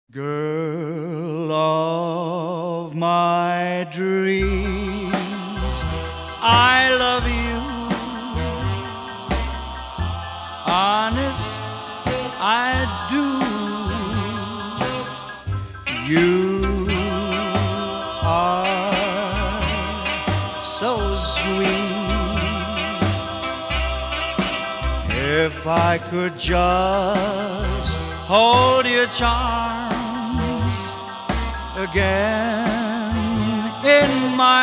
Girl of my dreams, I love you. Honest, I do. You are so sweet. If I could just hold your charms again in my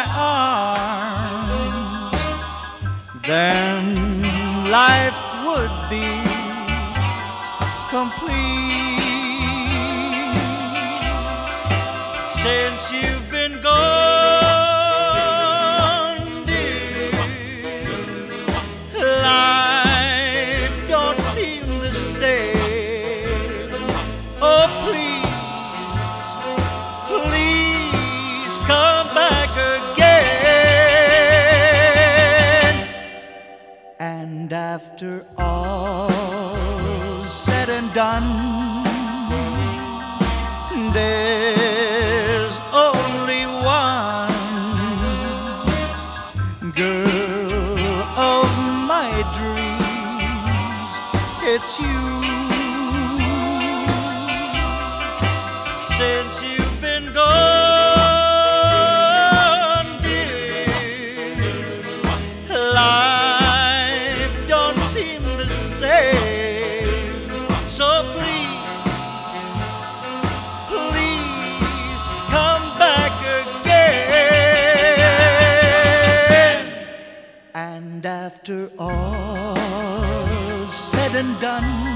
arms, then life would be complete. Since you've been gone, dear, life don't seem the same. Oh, please come back again. And after all said and done, there's only one girl of my dreams. It's you. Since you've been gone, dear, life don't seem the same. So please come back again. And after all said and done,